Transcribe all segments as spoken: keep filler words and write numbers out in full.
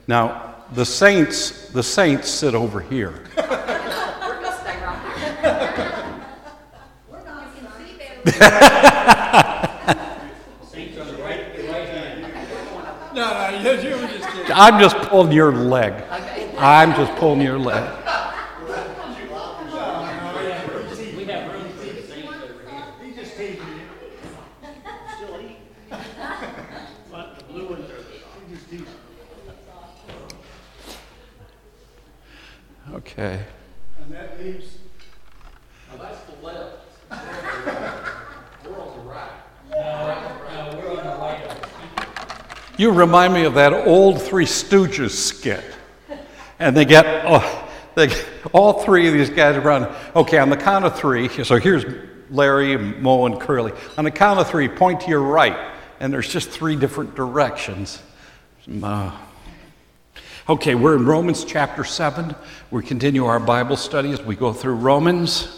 Now, the saints, the saints sit over here. We're going to stay right here. We're not in the sea Saints on the right, the right hand. No, no, you, you were just kidding. I'm just pulling your leg. I'm just pulling your leg. We have room for the saints over here. He just teased me. Still eat. But the blue ones are. He just teased me. Okay. And that leaves. Now that's the left. We're on the right. No, no, we're on the right. You remind me of that old Three Stooges skit. And they get, oh, they get all three of these guys around. Okay, on the count of three, so here's Larry, Moe, and Curly. On the count of three, point to your right. And there's just three different directions. Uh, okay, we're in Romans chapter seven. We continue our Bible study as we go through Romans.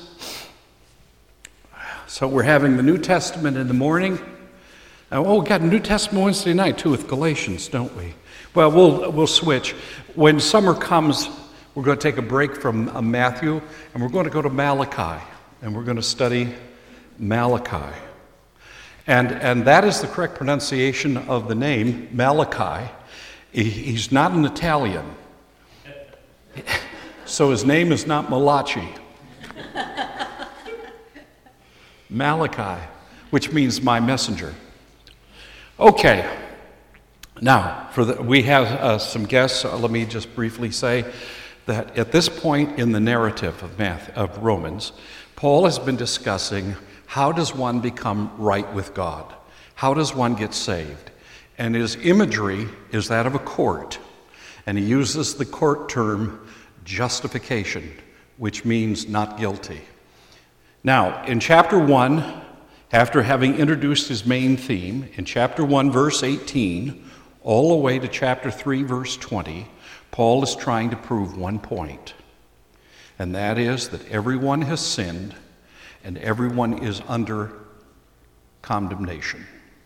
So we're having the New Testament in the morning. Oh, we got a New Testament Wednesday night, too, with Galatians, don't we? Well, we'll we'll switch. When summer comes, we're going to take a break from uh, Matthew, and we're going to go to Malachi, and we're going to study Malachi. And, and that is the correct pronunciation of the name, Malachi. He, he's not an Italian, so his name is not Malachi. Malachi, which means my messenger. Okay, now for the, we have uh, some guests. Uh, let me just briefly say that at this point in the narrative of, Math, of Romans, Paul has been discussing how does one become right with God? How does one get saved? And his imagery is that of a court, and he uses the court term justification, which means not guilty. Now, in chapter one, after having introduced his main theme, in chapter one, verse eighteen, all the way to chapter three, verse twenty, Paul is trying to prove one point, and that is that everyone has sinned and everyone is under condemnation.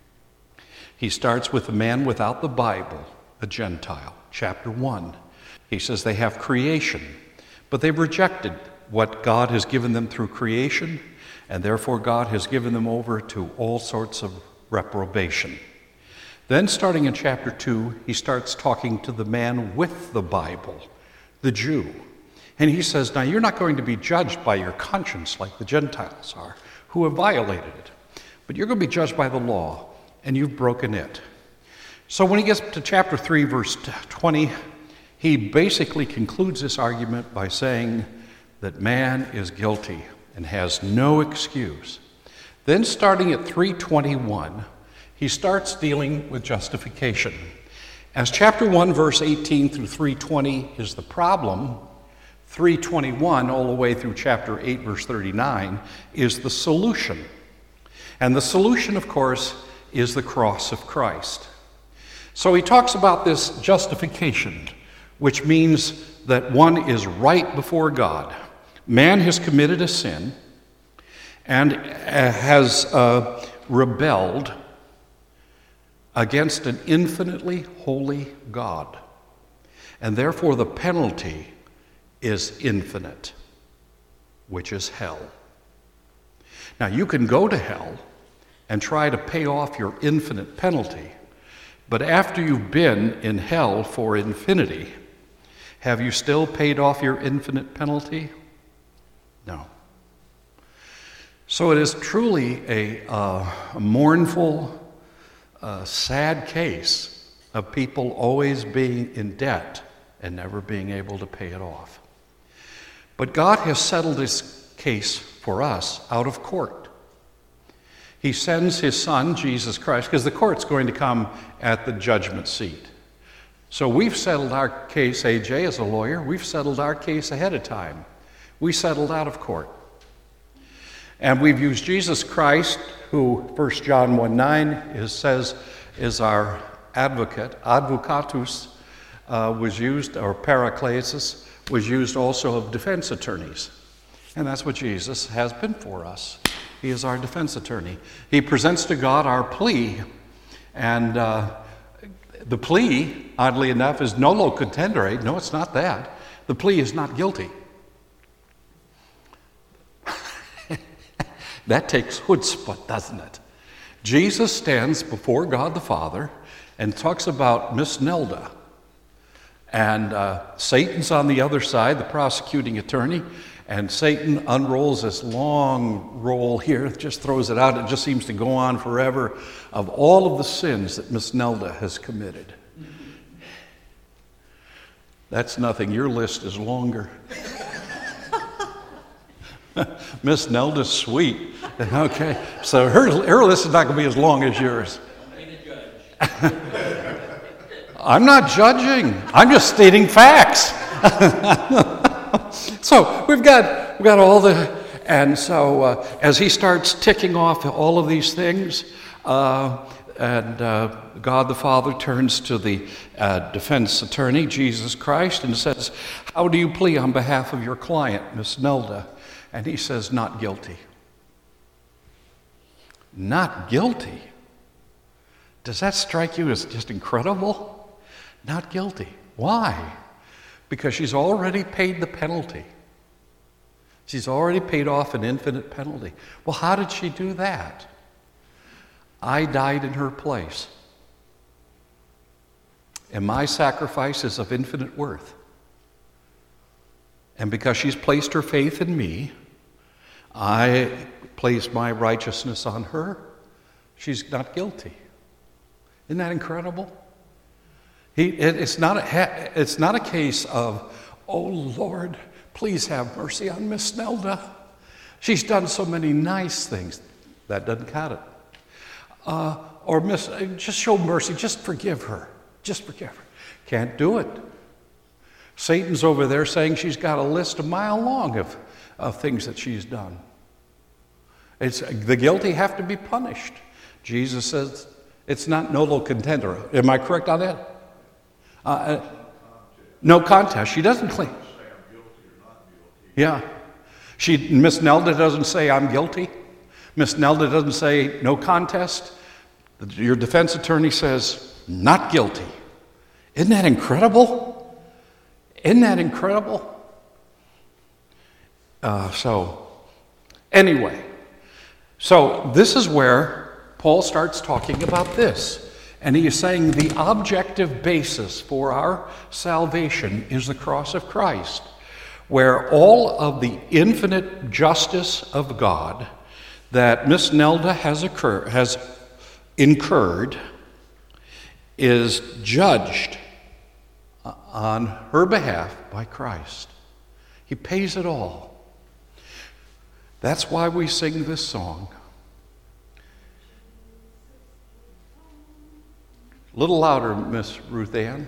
He starts with a man without the Bible, a Gentile, chapter one. He says they have creation, but they've rejected what God has given them through creation, and therefore God has given them over to all sorts of reprobation. Then starting in chapter two, he starts talking to the man with the Bible, the Jew. And he says, now you're not going to be judged by your conscience like the Gentiles are, who have violated it, but you're going to be judged by the law, and you've broken it. So when he gets to chapter three, verse twenty, he basically concludes this argument by saying that man is guilty and has no excuse. Then starting at three twenty-one, he starts dealing with justification. As chapter one, verse eighteen through three twenty is the problem, three twenty-one all the way through chapter eight, verse thirty-nine is the solution. And the solution, of course, is the cross of Christ. So he talks about this justification, which means that one is right before God. Man has committed a sin and has uh, rebelled against an infinitely holy God. And therefore the penalty is infinite, which is hell. Now you can go to hell and try to pay off your infinite penalty, but after you've been in hell for infinity, have you still paid off your infinite penalty? No. So it is truly a, uh, a mournful, uh, sad case of people always being in debt and never being able to pay it off. But God has settled this case for us out of court. He sends his son, Jesus Christ, because the court's going to come at the judgment seat. So we've settled our case, A J as a lawyer, we've settled our case ahead of time. We settled out of court. And we've used Jesus Christ, who First John one nine is, says is our advocate. Advocatus uh, was used, or paraklesis, was used also of defense attorneys. And that's what Jesus has been for us. He is our defense attorney. He presents to God our plea, and uh, The plea, oddly enough, is nolo contendere. No, it's not that. The plea is not guilty. That takes chutzpah, doesn't it? Jesus stands before God the Father and talks about Miss Nelda. And uh, Satan's on the other side, the prosecuting attorney, and Satan unrolls this long roll here, just throws it out. It just seems to go on forever of all of the sins that Miss Nelda has committed. That's nothing. Your list is longer. Miss Nelda's sweet. Okay, so her, her list is not going to be as long as yours. I'm not judging. I'm just stating facts. So we've got we've got all the, and so uh, as he starts ticking off all of these things, uh, and uh, God the Father turns to the uh, defense attorney, Jesus Christ, and says, "How do you plea on behalf of your client, Miss Nelda?" And he says, "Not guilty." Not guilty? Does that strike you as just incredible? Not guilty. Why? Because she's already paid the penalty. She's already paid off an infinite penalty. Well, how did she do that? I died in her place. And my sacrifice is of infinite worth. And because she's placed her faith in me, I place my righteousness on her. She's not guilty. Isn't that incredible? He, it, it's, not a, it's not a case of, "Oh Lord, please have mercy on Miss Nelda. She's done so many nice things." That doesn't cut it. Uh, or Miss, just show mercy, just forgive her. Just forgive her. Can't do it. Satan's over there saying she's got a list a mile long of, of things that she's done. It's, the guilty have to be punished. Jesus says it's not nolo contendere. Am I correct on that? Uh, no contest. She doesn't claim. Yeah. She, Miss Nelda doesn't say, "I'm guilty." Miss Nelda doesn't say, "No contest." Your defense attorney says, "Not guilty." Isn't that incredible? Isn't that incredible? Uh, so, anyway, so this is where Paul starts talking about this. And he is saying the objective basis for our salvation is the cross of Christ, where all of the infinite justice of God that Miss Nelda has, occur, has incurred is judged on her behalf by Christ. He pays it all. That's why we sing this song. A little louder, Miss Ruth Ann.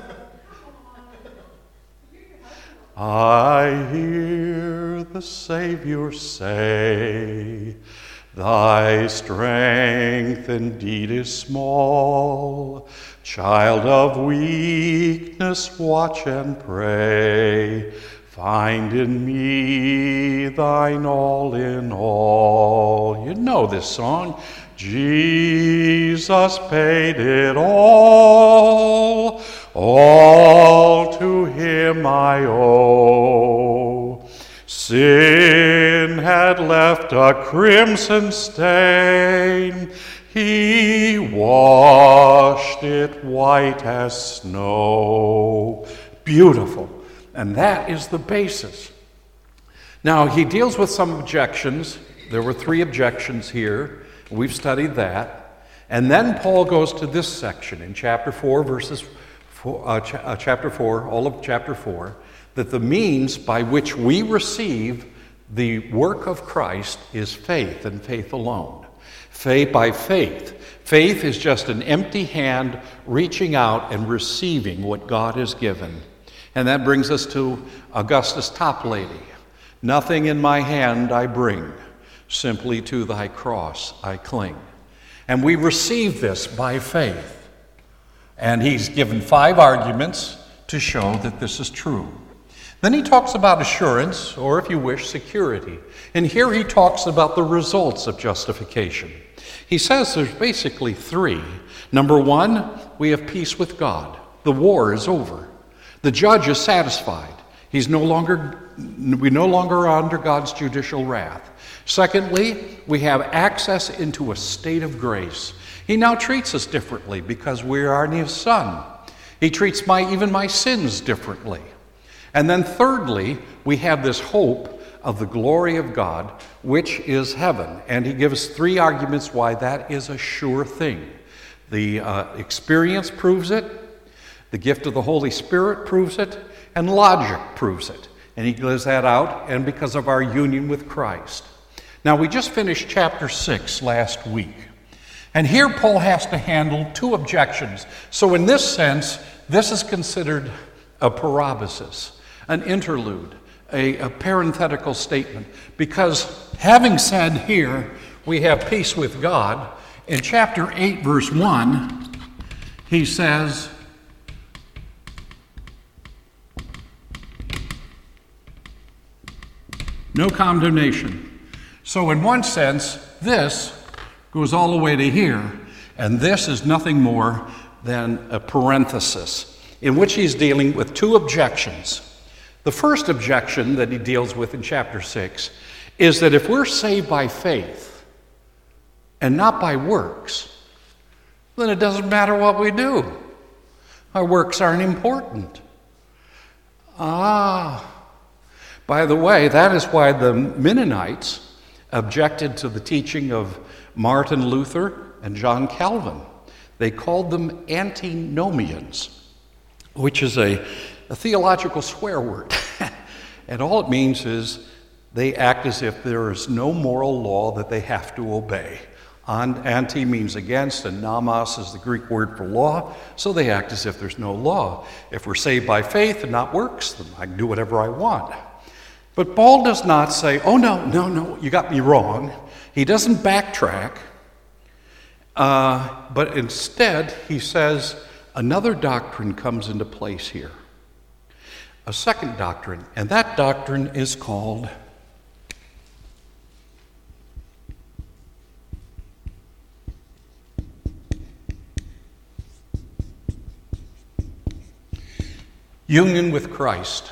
I hear the Savior say, "Thy strength indeed is small. Child of weakness, watch and pray. Find in me thine all in all." You know this song. Jesus paid it all, all to him I owe. Sin had left a crimson stain, he washed it white as snow. Beautiful. And that is the basis. Now, he deals with some objections. There were three objections here. We've studied that. And then Paul goes to this section in chapter four, verses four, uh, ch- uh, chapter four, all of chapter four, that the means by which we receive the work of Christ is faith and faith alone. Faith by faith. Faith is just an empty hand reaching out and receiving what God has given. And that brings us to Augustus Toplady. "Nothing in my hand I bring, simply to thy cross I cling." And we receive this by faith. And he's given five arguments to show that this is true. Then he talks about assurance, or if you wish, security. And here he talks about the results of justification. He says there's basically three. Number one, we have peace with God. The war is over. The judge is satisfied. He's no longer, we no longer are under God's judicial wrath. Secondly, we have access into a state of grace. He now treats us differently because we are in his Son. He treats my even my sins differently. And then thirdly, we have this hope of the glory of God, which is heaven. And he gives three arguments why that is a sure thing. The uh, experience proves it, the gift of the Holy Spirit proves it, and logic proves it. And he gives that out, and because of our union with Christ. Now, we just finished chapter six last week. And here Paul has to handle two objections. So in this sense, this is considered a parabasis, an interlude, a, a parenthetical statement. Because having said here, we have peace with God, in chapter eight, verse one, he says, no condemnation. So in one sense, this goes all the way to here, and this is nothing more than a parenthesis in which he's dealing with two objections. The first objection that he deals with in chapter six is that if we're saved by faith and not by works, then it doesn't matter what we do. Our works aren't important. Ah, by the way, that is why the Mennonites objected to the teaching of Martin Luther and John Calvin. They called them antinomians, which is a, a theological swear word. And all it means is they act as if there is no moral law that they have to obey. Anti means against, and nomos is the Greek word for law, so they act as if there's no law. If we're saved by faith and not works, then I can do whatever I want. But Paul does not say, oh, no, no, no, you got me wrong. He doesn't backtrack, uh, but instead he says another doctrine comes into place here. A second doctrine, and that doctrine is called union with Christ.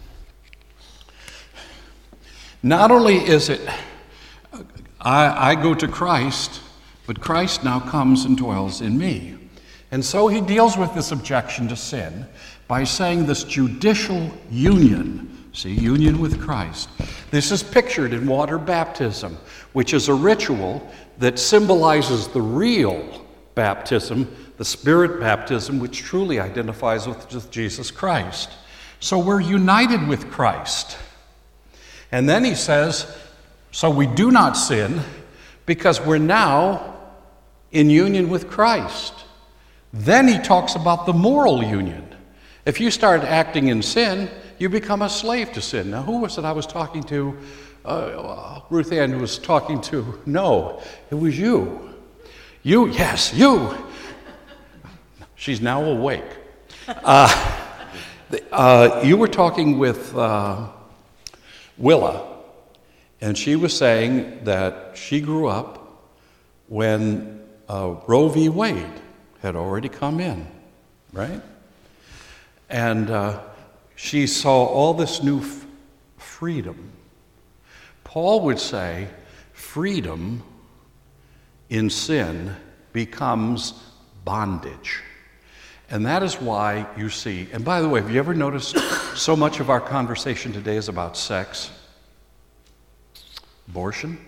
Not only is it, I, I go to Christ, but Christ now comes and dwells in me. And so he deals with this objection to sin by saying this judicial union, see, union with Christ. This is pictured in water baptism, which is a ritual that symbolizes the real baptism, the Spirit baptism, which truly identifies with, with Jesus Christ. So we're united with Christ. And then he says, so we do not sin because we're now in union with Christ. Then he talks about the moral union. If you start acting in sin, you become a slave to sin. Now, who was it I was talking to? Uh, Ruth Ann was talking to. No, it was you. You, yes, you. She's now awake. Uh, uh, you were talking with uh, Willa, and she was saying that she grew up when uh, Roe v. Wade had already come in, right? And uh, she saw all this new f- freedom. Paul would say freedom in sin becomes bondage. And that is why you see, and by the way, have you ever noticed so much of our conversation today is about sex, abortion,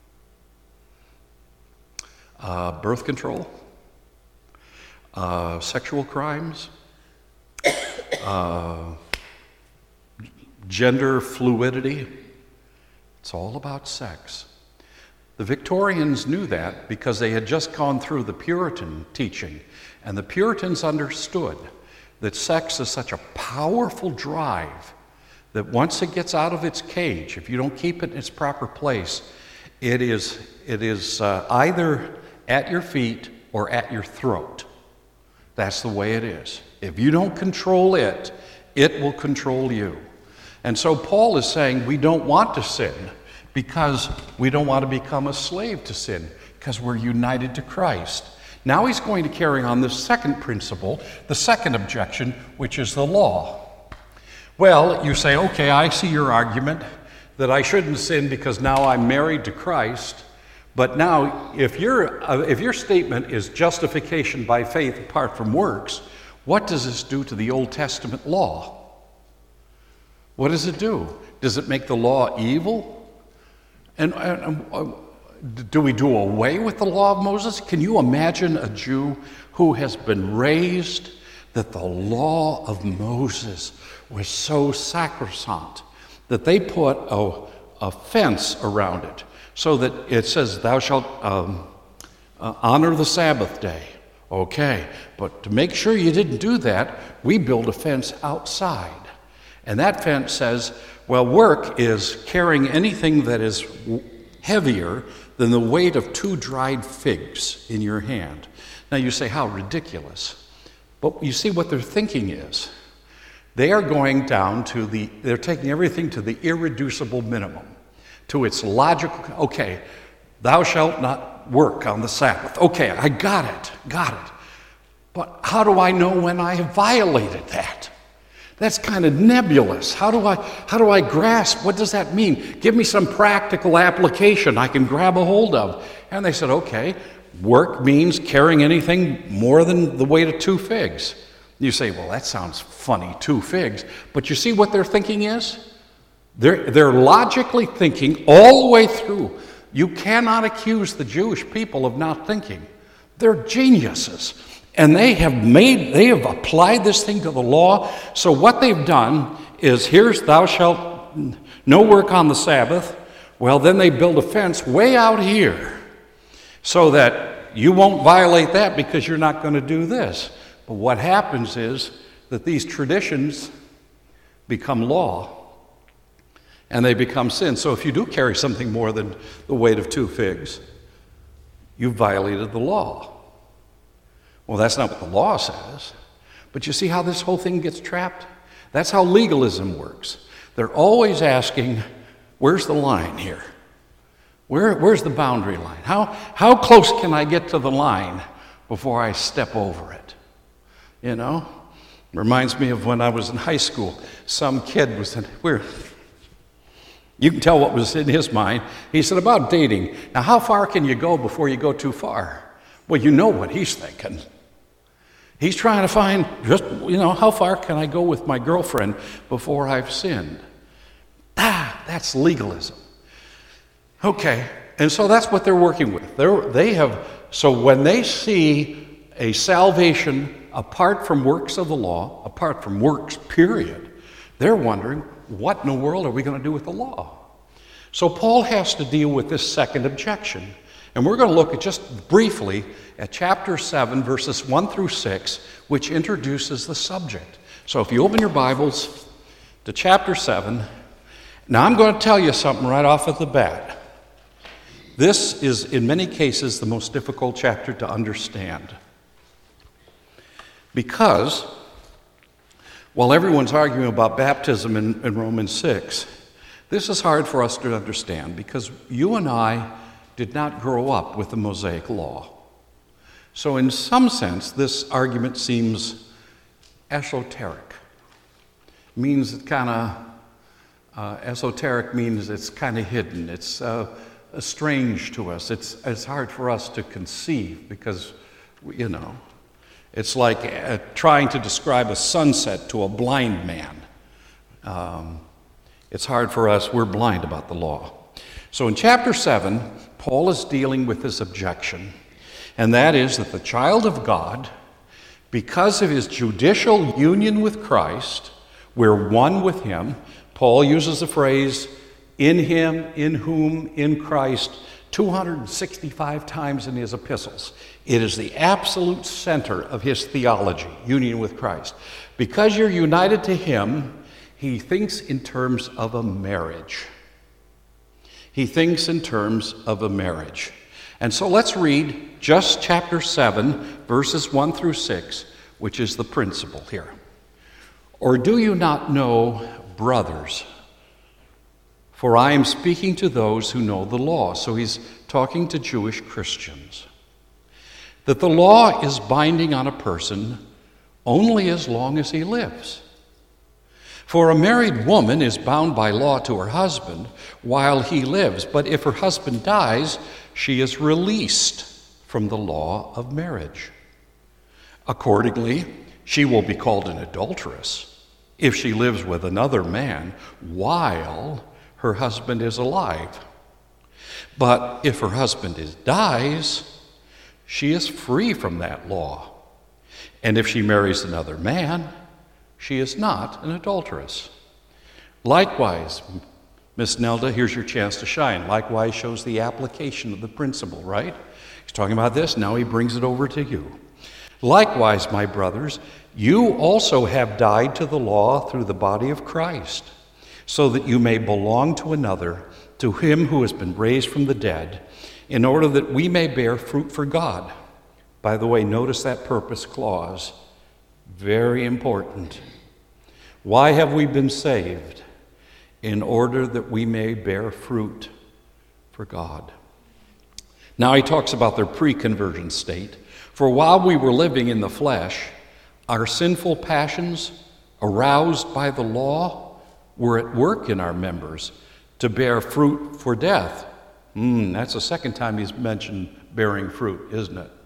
uh, birth control, uh, sexual crimes, uh, gender fluidity? It's all about sex. The Victorians knew that because they had just gone through the Puritan teaching. And the Puritans understood that sex is such a powerful drive that once it gets out of its cage, if you don't keep it in its proper place, it is, it is uh, either at your feet or at your throat. That's the way it is. If you don't control it, it will control you. And so Paul is saying we don't want to sin because we don't want to become a slave to sin. because we're united to Christ. Now he's going to carry on this second principle, the second objection, which is the law. Well, you say, okay, I see your argument that I shouldn't sin because now I'm married to Christ. But now, if, your uh, if your statement is justification by faith apart from works, what does this do to the Old Testament law? What does it do? Does it make the law evil? And, and uh, do we do away with the law of Moses? Can you imagine a Jew who has been raised that the law of Moses was so sacrosanct that they put a, a fence around it so that it says, thou shalt um, uh, honor the Sabbath day. Okay, but to make sure you didn't do that, we build a fence outside. And that fence says, well, work is carrying anything that is heavier than the weight of two dried figs in your hand. Now you say, how ridiculous. But you see what their thinking is. They are going down to the, they're taking everything to the irreducible minimum, to its logical, okay, thou shalt not work on the Sabbath. Okay, I got it, got it. But how do I know when I have violated that? That's kind of nebulous. How do I how do I grasp? What does that mean? Give me some practical application I can grab a hold of. And they said, okay, work means carrying anything more than the weight of two figs. You say, well, that sounds funny, two figs. But you see what their thinking is? They're, they're logically thinking all the way through. You cannot accuse the Jewish people of not thinking. They're geniuses. And they have made, they have applied this thing to the law. So what they've done is, here's thou shalt no work on the Sabbath. Well, then they build a fence way out here so that you won't violate that because you're not going to do this. But what happens is that these traditions become law and they become sin. So if you do carry something more than the weight of two figs, you've violated the law. Well, that's not what the law says. But you see how this whole thing gets trapped? That's how legalism works. They're always asking, where's the line here? Where, where's the boundary line? How, how close can I get to the line before I step over it? You know? Reminds me of when I was in high school. Some kid was in, we're, you can tell what was in his mind. He said, about dating. Now, how far can you go before you go too far? Well, you know what he's thinking. He's trying to find, just, you know, how far can I go with my girlfriend before I've sinned? Ah, that's legalism. Okay, and so that's what they're working with. They're, they have, so when they see a salvation apart from works of the law, apart from works, period, they're wondering, what in the world are we going to do with the law? So Paul has to deal with this second objection. And we're going to look at just briefly at chapter seven, verses one through six, which introduces the subject. So if you open your Bibles to chapter seven, now I'm going to tell you something right off at the bat. This is, in many cases, the most difficult chapter to understand. Because while everyone's arguing about baptism in, in Romans six, this is hard for us to understand because you and I did not grow up with the Mosaic law. So in some sense, this argument seems esoteric. It means it kind of, uh, esoteric means it's kind of hidden. It's uh, strange to us. It's, it's hard for us to conceive because, you know, it's like uh, trying to describe a sunset to a blind man. Um, it's hard for us. We're blind about the law. So in chapter seven, Paul is dealing with this objection, and that is that the child of God, because of his judicial union with Christ, we're one with him. Paul uses the phrase, in him, in whom, in Christ, two hundred sixty-five times in his epistles. It is the absolute center of his theology, union with Christ. Because you're united to him, he thinks in terms of a marriage. He thinks in terms of a marriage. And so let's read just chapter seven, verses one through six, which is the principle here. Or do you not know, brothers? For I am speaking to those who know the law. So he's talking to Jewish Christians, that the law is binding on a person only as long as he lives. For a married woman is bound by law to her husband while he lives, but if her husband dies, she is released from the law of marriage. Accordingly, she will be called an adulteress if she lives with another man while her husband is alive. But if her husband is, dies, she is free from that law. And if she marries another man, she is not an adulteress. Likewise, Miss Nelda, here's your chance to shine. Likewise shows the application of the principle, right? He's talking about this, now he brings it over to you. Likewise, my brothers, you also have died to the law through the body of Christ, so that you may belong to another, to him who has been raised from the dead, in order that we may bear fruit for God. By the way, notice that purpose clause. Very important. Why have we been saved? In order that we may bear fruit for God. Now he talks about their pre-conversion state. For while we were living in the flesh, our sinful passions, aroused by the law, were at work in our members to bear fruit for death. Hmm, that's the second time he's mentioned bearing fruit, isn't it?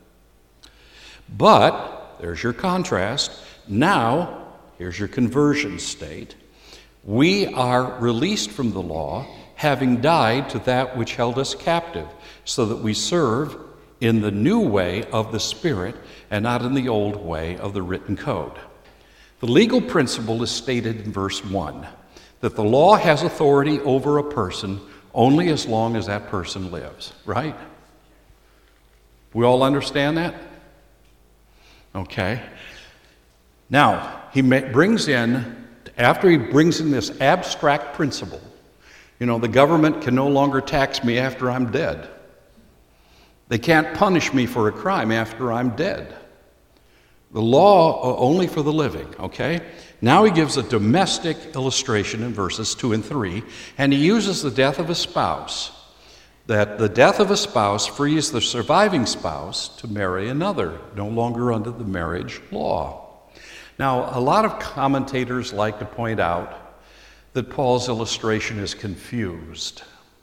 But, there's your contrast. Now, here's your conversion state. We are released from the law, having died to that which held us captive, so that we serve in the new way of the Spirit and not in the old way of the written code. The legal principle is stated in verse one, that the law has authority over a person only as long as that person lives, right? We all understand that? Okay. Now, he brings in, after he brings in this abstract principle, you know, the government can no longer tax me after I'm dead. They can't punish me for a crime after I'm dead. The law only for the living, okay? Now he gives a domestic illustration in verses two and three, and he uses the death of a spouse. That the death of a spouse frees the surviving spouse to marry another, no longer under the marriage law. Now, a lot of commentators like to point out that Paul's illustration is confused.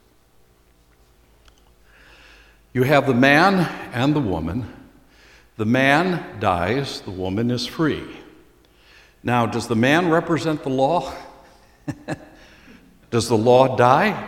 You have the man and the woman. The man dies, the woman is free. Now, does the man represent the law? Does the law die?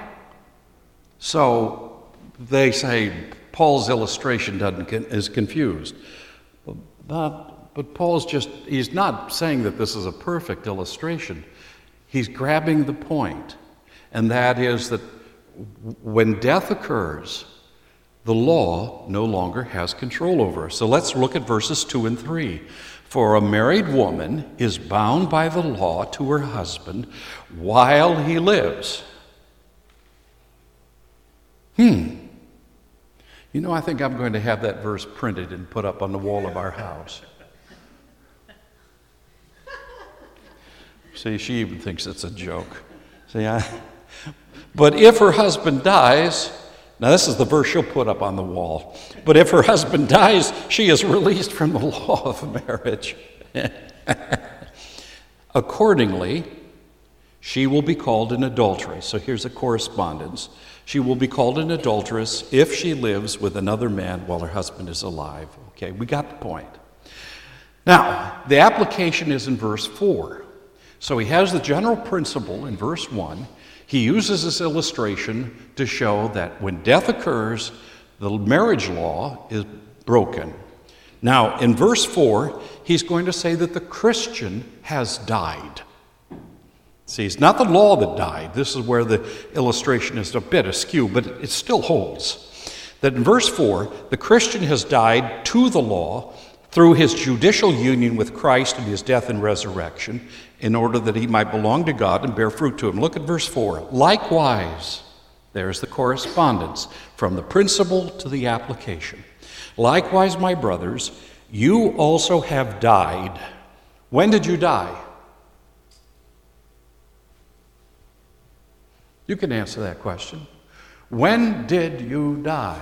So they say Paul's illustration doesn't is confused. But, but Paul's just, he's not saying that this is a perfect illustration. He's grabbing the point, and that is that when death occurs, the law no longer has control over us. So let's look at verses two and three. For a married woman is bound by the law to her husband while he lives. Hmm. You know, I think I'm going to have that verse printed and put up on the wall of our house. See, she even thinks it's a joke. See, I, but if her husband dies, now this is the verse she'll put up on the wall. But if her husband dies, she is released from the law of marriage. Accordingly, she will be called an adulteress. So here's a correspondence. She will be called an adulteress if she lives with another man while her husband is alive. Okay, we got the point. Now, the application is in verse four. So he has the general principle in verse one. He uses this illustration to show that when death occurs, the marriage law is broken. Now, in verse four, he's going to say that the Christian has died. See, it's not the law that died. This is where the illustration is a bit askew, but it still holds. That in verse four, the Christian has died to the law through his judicial union with Christ and his death and resurrection, in order that he might belong to God and bear fruit to him. Look at verse four. Likewise, there's the correspondence from the principle to the application. Likewise, my brothers, you also have died. When did you die? You can answer that question. When did you die?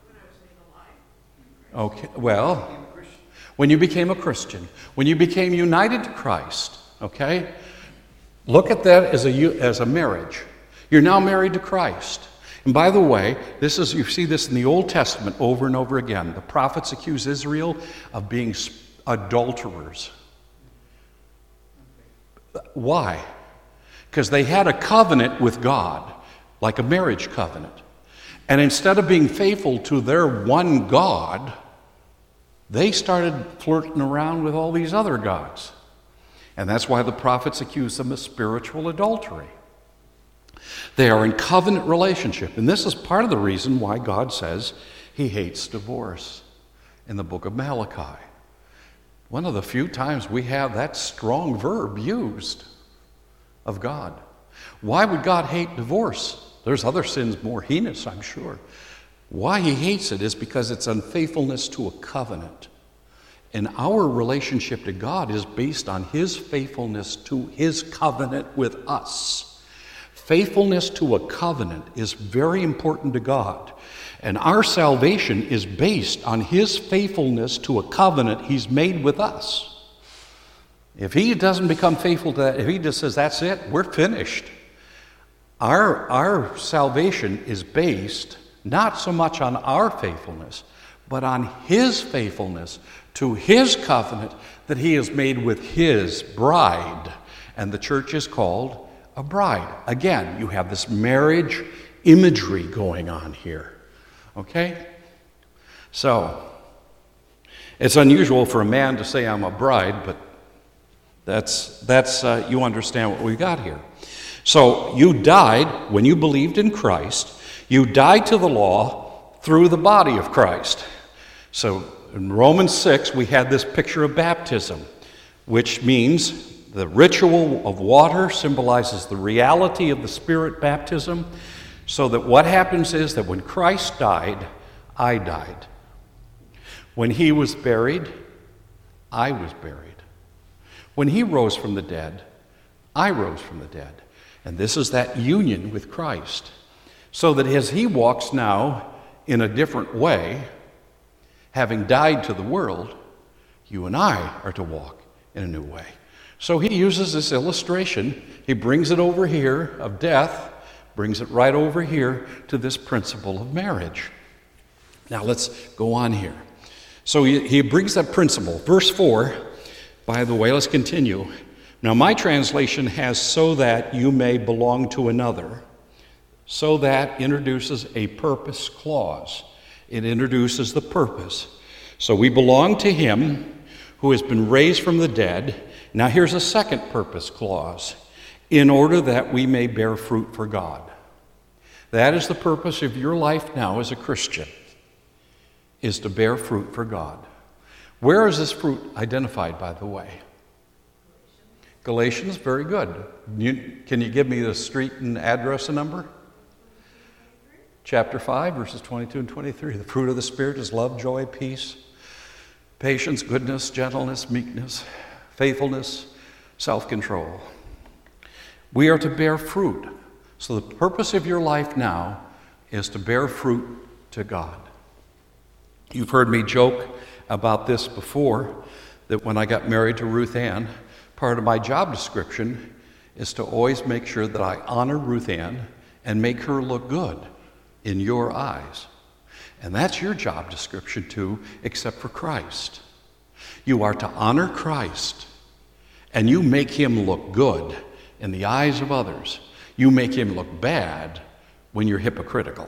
Okay, well, when you became a Christian, when you became united to Christ, okay? Look at that as a, as a marriage. You're now married to Christ. And by the way, this is, you see this in the Old Testament over and over again. The prophets accuse Israel of being adulterers. Why? Because they had a covenant with God, like a marriage covenant. And instead of being faithful to their one God, they started flirting around with all these other gods. And that's why the prophets accuse them of spiritual adultery. They are in covenant relationship. And this is part of the reason why God says he hates divorce in the book of Malachi. One of the few times we have that strong verb used of God. Why would God hate divorce? There's other sins more heinous, I'm sure. Why he hates it is because it's unfaithfulness to a covenant. And our relationship to God is based on his faithfulness to his covenant with us. Faithfulness to a covenant is very important to God. And our salvation is based on his faithfulness to a covenant he's made with us. If he doesn't become faithful to that, if he just says, that's it, we're finished. Our, our salvation is based not so much on our faithfulness, but on his faithfulness to his covenant that he has made with his bride. And the church is called a bride. Again, you have this marriage imagery going on here. Okay? So, it's unusual for a man to say, I'm a bride, but that's, that's uh, you understand what we got here. So, you died when you believed in Christ. You died to the law through the body of Christ. So, in Romans six, we had this picture of baptism, which means the ritual of water symbolizes the reality of the Spirit baptism, so that what happens is that when Christ died, I died. When he was buried, I was buried. When he rose from the dead, I rose from the dead. And this is that union with Christ. So that as he walks now in a different way, having died to the world, you and I are to walk in a new way. So he uses this illustration. He brings it over here of death, brings it right over here to this principle of marriage. Now let's go on here. So he, he brings that principle. Verse four, by the way, let's continue. Now my translation has so that you may belong to another. So that introduces a purpose clause. It introduces the purpose. So we belong to him who has been raised from the dead. Now here's a second purpose clause. In order that we may bear fruit for God. That is the purpose of your life now as a Christian, is to bear fruit for God. Where is this fruit identified, by the way? Galatians, very good. You, can you give me the street and address and number? Chapter five, verses twenty-two and twenty-three. The fruit of the Spirit is love, joy, peace, patience, goodness, gentleness, meekness, faithfulness, self-control. We are to bear fruit. So the purpose of your life now is to bear fruit to God. You've heard me joke about this before, that when I got married to Ruth Ann, part of my job description is to always make sure that I honor Ruth Ann and make her look good in your eyes. And that's your job description too, except for Christ. You are to honor Christ, and you make him look good in the eyes of others. You make him look bad when you're hypocritical.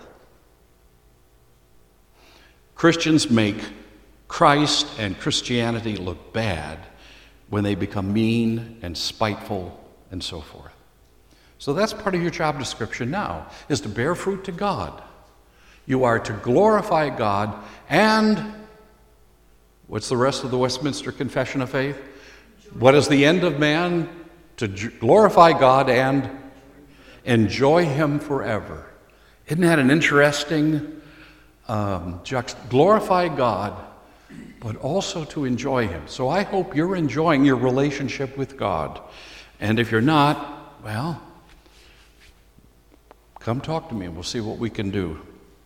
Christians make Christ and Christianity look bad when they become mean and spiteful and so forth. So that's part of your job description now, is to bear fruit to God. You are to glorify God, and what's the rest of the Westminster Confession of Faith? What is the end of man? To glorify God and enjoy him forever. Isn't that an interesting um, juxt- glorify God, but also to enjoy him. So I hope you're enjoying your relationship with God. And if you're not, well, come talk to me and we'll see what we can do.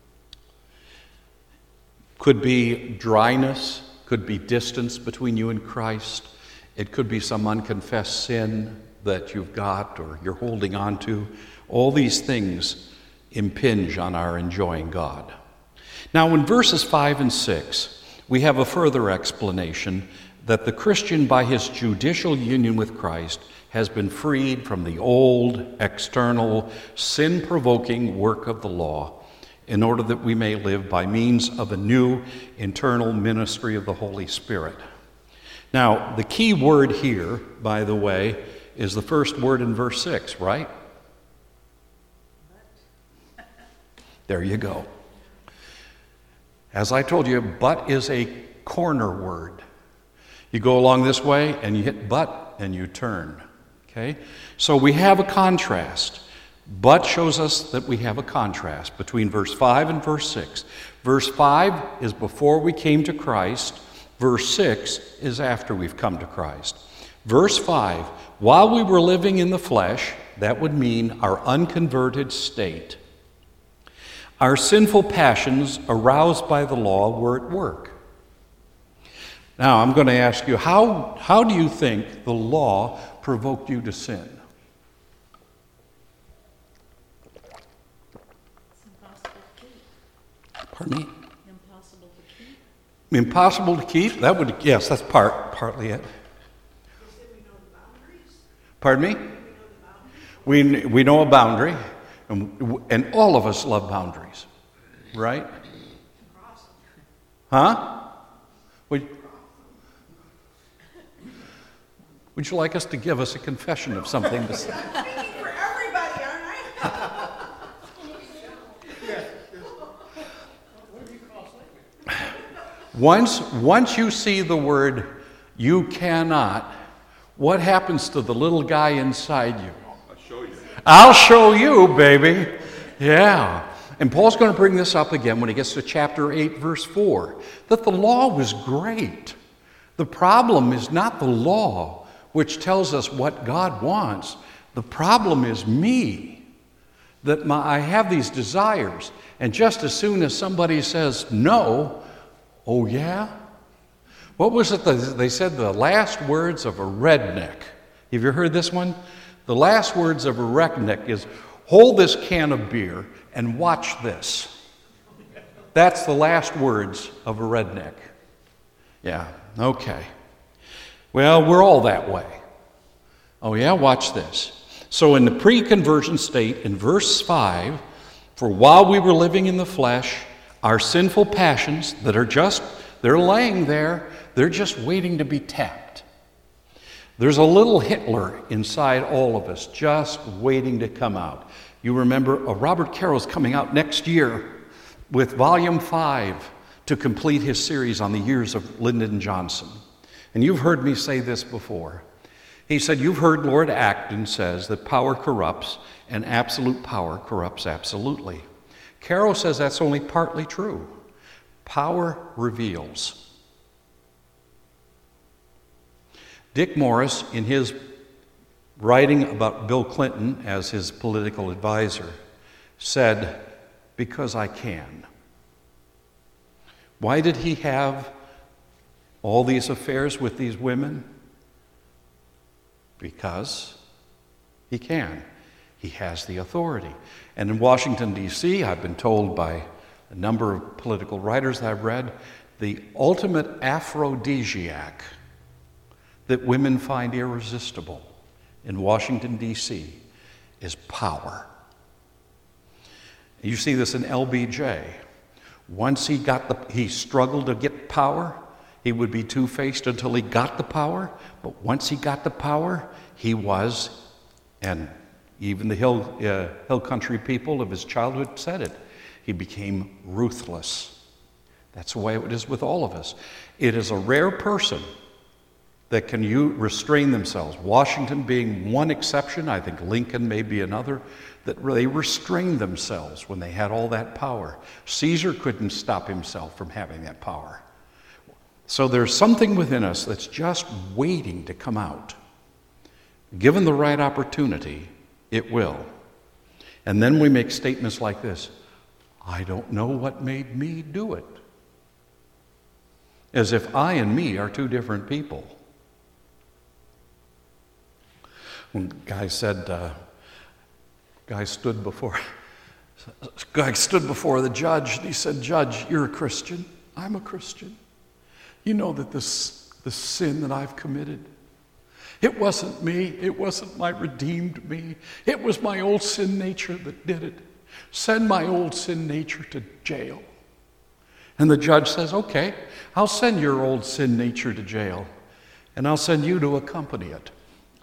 Could be dryness, could be distance between you and Christ. It could be some unconfessed sin that you've got or you're holding on to. All these things impinge on our enjoying God. Now, in verses five and six, we have a further explanation that the Christian, by his judicial union with Christ, has been freed from the old, external, sin-provoking work of the law in order that we may live by means of a new internal ministry of the Holy Spirit. Now, the key word here, by the way, is the first word in verse six, right? There you go. As I told you, but is a corner word. You go along this way and you hit but and you turn. Okay? So we have a contrast. But shows us that we have a contrast between verse five and verse six. Verse five is before we came to Christ. Verse six is after we've come to Christ. Verse five, while we were living in the flesh, that would mean our unconverted state, our sinful passions aroused by the law were at work. Now, I'm going to ask you, how, how do you think the law provoked you to sin? Pardon me? Impossible to keep. Impossible to keep? That would, yes, that's part, partly it. Pardon me? We, we know a boundary, and, and all of us love boundaries, right? Huh? Would, would you like us to give us a confession of something to say? I'm speaking for everybody, aren't I? Once, once you see the word "you cannot," what happens to the little guy inside you? I'll show you. I'll show you, baby. Yeah. And Paul's going to bring this up again when he gets to chapter eight, verse four, that the law was great. The problem is not the law, which tells us what God wants. The problem is me, that my, I have these desires, and just as soon as somebody says no, oh yeah? What was it that they said, the last words of a redneck? Have you heard this one? The last words of a redneck is, hold this can of beer and watch this. That's the last words of a redneck. Yeah, okay. Well, we're all that way. Oh yeah, watch this. So in the pre-conversion state, in verse five, for while we were living in the flesh, our sinful passions that are just, they're laying there, they're just waiting to be tapped. There's a little Hitler inside all of us, just waiting to come out. You remember, uh, Robert Carroll's coming out next year with volume five to complete his series on the years of Lyndon Johnson. And you've heard me say this before. He said, you've heard Lord Acton says that power corrupts and absolute power corrupts absolutely. Carroll says that's only partly true. Power reveals. Dick Morris, in his writing about Bill Clinton as his political advisor, said, because I can. Why did he have all these affairs with these women? Because he can. He has the authority. And in Washington, D C, I've been told by a number of political writers that I've read, the ultimate aphrodisiac that women find irresistible in Washington, D C is power. You see this in L B J. Once he got the, he struggled to get power. He would be two-faced until he got the power. But once he got the power, he was, and even the hill, uh, hill country people of his childhood said it, he became ruthless. That's the way it is with all of us. It is a rare person that can you restrain themselves. Washington being one exception, I think Lincoln may be another, that they restrained themselves when they had all that power. Caesar couldn't stop himself from having that power. So there's something within us that's just waiting to come out. Given the right opportunity, it will. And then we make statements like this: I don't know what made me do it. As if I and me are two different people. When guy said, uh, guy stood before, guy stood before the judge, and he said, "Judge, you're a Christian. I'm a Christian. You know that this, this sin that I've committed, it wasn't me. It wasn't my redeemed me. It was my old sin nature that did it. Send my old sin nature to jail." And the judge says, "Okay, I'll send your old sin nature to jail, and I'll send you to accompany it."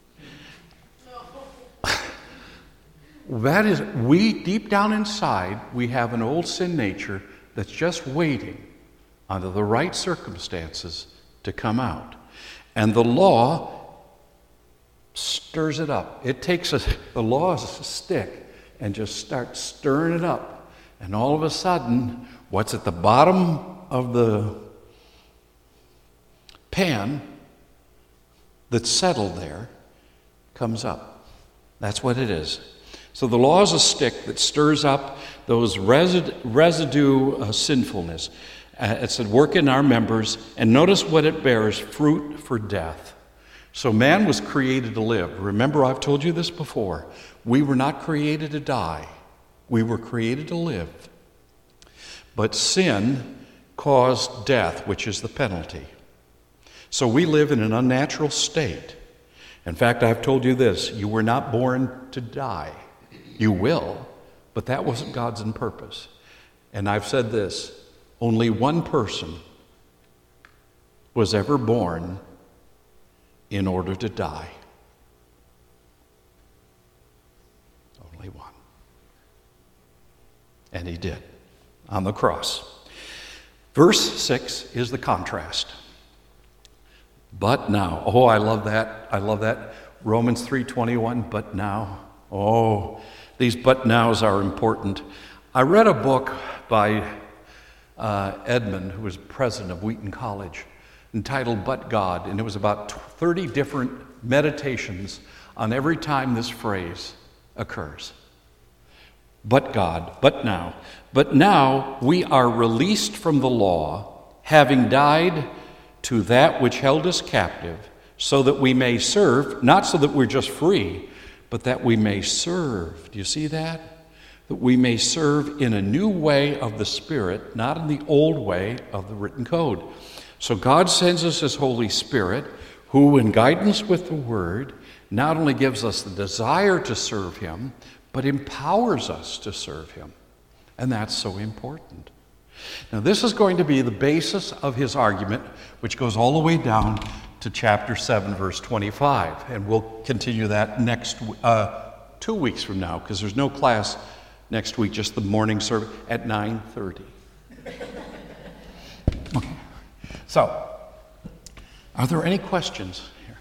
That is, we, deep down inside, we have an old sin nature that's just waiting under the right circumstances to come out. And the law stirs it up. It takes a, the law as a stick and just starts stirring it up. And all of a sudden, what's at the bottom of the pan that's settled there comes up. That's what it is. So the law is a stick that stirs up those resid- residue uh, sinfulness. Uh, it's at work in our members, and notice what it bears: fruit for death. So man was created to live. Remember, I've told you this before. We were not created to die. We were created to live. But sin caused death, which is the penalty. So we live in an unnatural state. In fact, I've told you this: you were not born to die. You will, but that wasn't God's purpose. And I've said this: only one person was ever born in order to die. Only one. And he did, on the cross. Verse six is the contrast. But now, oh, I love that. I love that. Romans three twenty-one, but now. Oh, these but nows are important. I read a book by uh, Edmund, who was president of Wheaton College, entitled But God, and it was about thirty different meditations on every time this phrase occurs. But God, but now. But now we are released from the law, having died to that which held us captive, so that we may serve, not so that we're just free, but that we may serve. Do you see that? That we may serve in a new way of the Spirit, not in the old way of the written code. So God sends us His Holy Spirit, who, in guidance with the Word, not only gives us the desire to serve Him, but empowers us to serve Him. And that's so important. Now, this is going to be the basis of his argument, which goes all the way down to chapter seven, verse twenty-five. And we'll continue that next uh, two weeks from now, because there's no class next week, just the morning service at nine thirty. Okay. So, are there any questions here?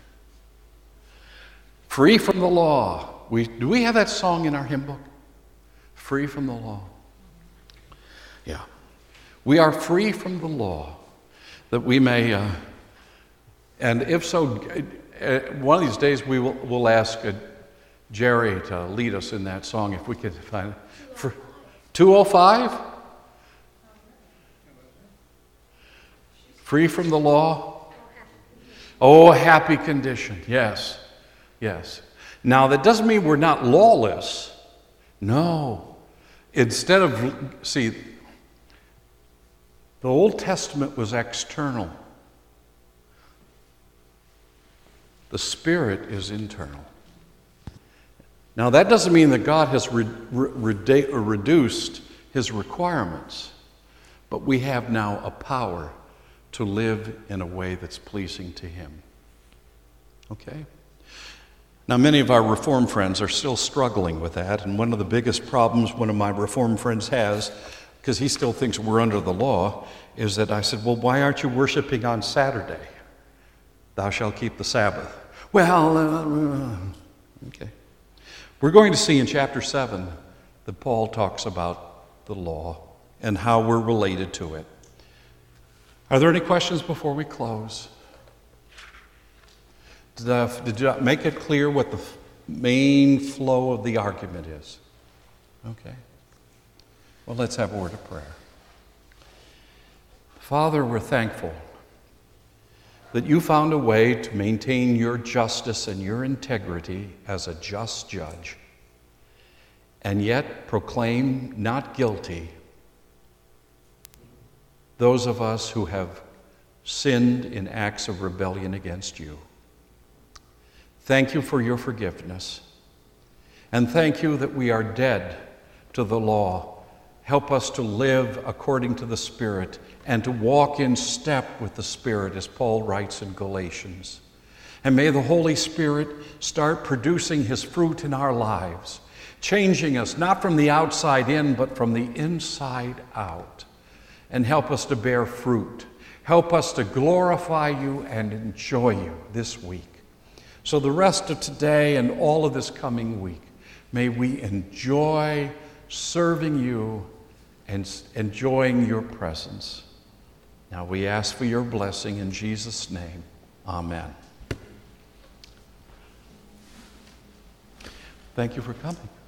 Free from the law. We, do we have that song in our hymn book? Free from the law. Yeah. We are free from the law, that we may, uh, and if so, uh, one of these days we will we'll ask uh, Jerry to lead us in that song, if we could find it. For two oh five? Free from the law? Oh, happy condition. Yes, yes. Now, that doesn't mean we're not lawless. No. Instead of, see, the Old Testament was external. The Spirit is internal. Now, that doesn't mean that God has re- re- reduced His requirements, but we have now a power to live in a way that's pleasing to Him. Okay? Now, many of our Reformed friends are still struggling with that, and one of the biggest problems one of my Reformed friends has, because he still thinks we're under the law, is that I said, well, why aren't you worshiping on Saturday? Thou shalt keep the Sabbath. Well, uh, okay. We're going to see in chapter seven that Paul talks about the law and how we're related to it. Are there any questions before we close? Did, uh, did you make it clear what the main flow of the argument is? Okay. Well, let's have a word of prayer. Father, we're thankful that you found a way to maintain your justice and your integrity as a just judge, and yet proclaim not guilty those of us who have sinned in acts of rebellion against you. Thank you for your forgiveness, and thank you that we are dead to the law. Help us to live according to the Spirit and to walk in step with the Spirit, as Paul writes in Galatians. And may the Holy Spirit start producing his fruit in our lives, changing us not from the outside in, but from the inside out. And help us to bear fruit. Help us to glorify you and enjoy you this week. So the rest of today and all of this coming week, may we enjoy serving you and enjoying your presence. Now we ask for your blessing in Jesus' name. Amen. Thank you for coming.